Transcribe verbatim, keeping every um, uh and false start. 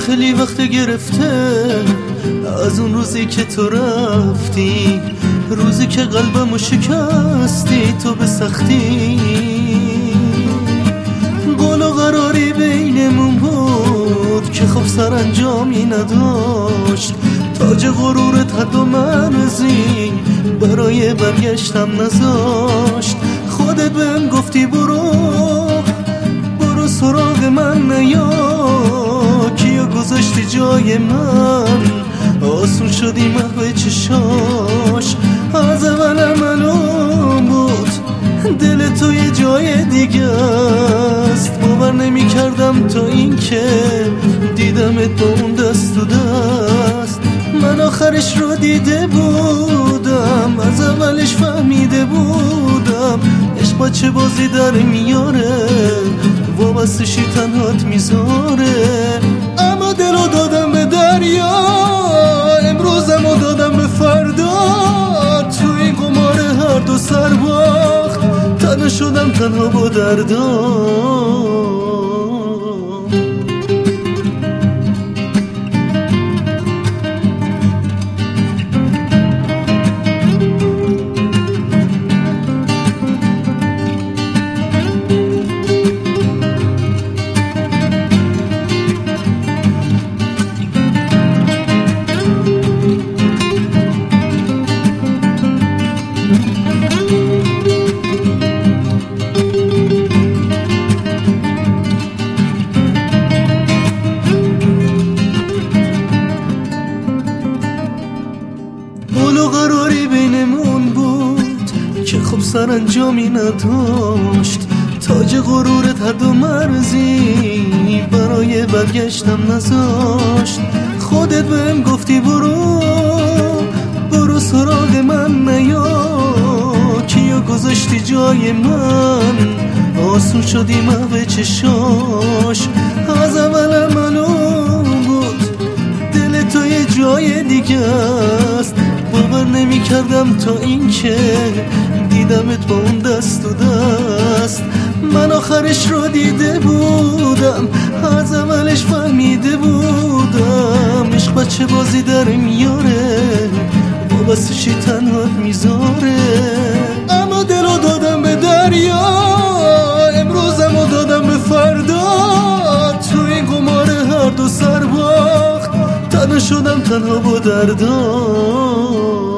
خیلی وقت گرفته از اون روزی که تو رفتی، روزی که قلبمو شکستی تو به سختی. قول و قراری بینمون بود که خب سرانجامی نداشت، تاج غرورت حد و مرزی برای برگشتم نذاشت. خودت بهم گفتی برو برو سراغ من نیا، کیو گذاشتی جای من، آسون شدی محو چشاش. از اول معلوم بود دل تو یه جای دیگه است، باور نمی کردم تا این که دیدمت با اون دست و دست. من آخرش رو دیده بودم، از اولش فهمیده بودم عشق بچه بازی در میاره، وابستشی تنهات میذاره. اما دلو دادم به دریا، امروزمو دادم به فردا، تو این قمار هر دو سر باخت، تنها شدم تنها با دردام. قول و قراری بینمون بود که خب سرانجامی نداشت، تاج غرورت حد و مرزی برای برگشتم نذاشت. خودت بهم گفتی برو برو سراغ من نیا، کیو گذاشتی جای من، آسون شدی محو چشاش. از اول معلوم بود دل تو یه جای دیگه است، باور نمی کردم تا این که دیدمت با اون دست و دست. من آخرش رو دیده بودم، از اولش فهمیده بودم عشق بچه بازی در میاره، وابستشی تنهات میذاره. اما دلو دادم به دریا، امروزمو دادم به فردا، تو این قمار هر دو سر باخت، تنها شدم تنها با دردام.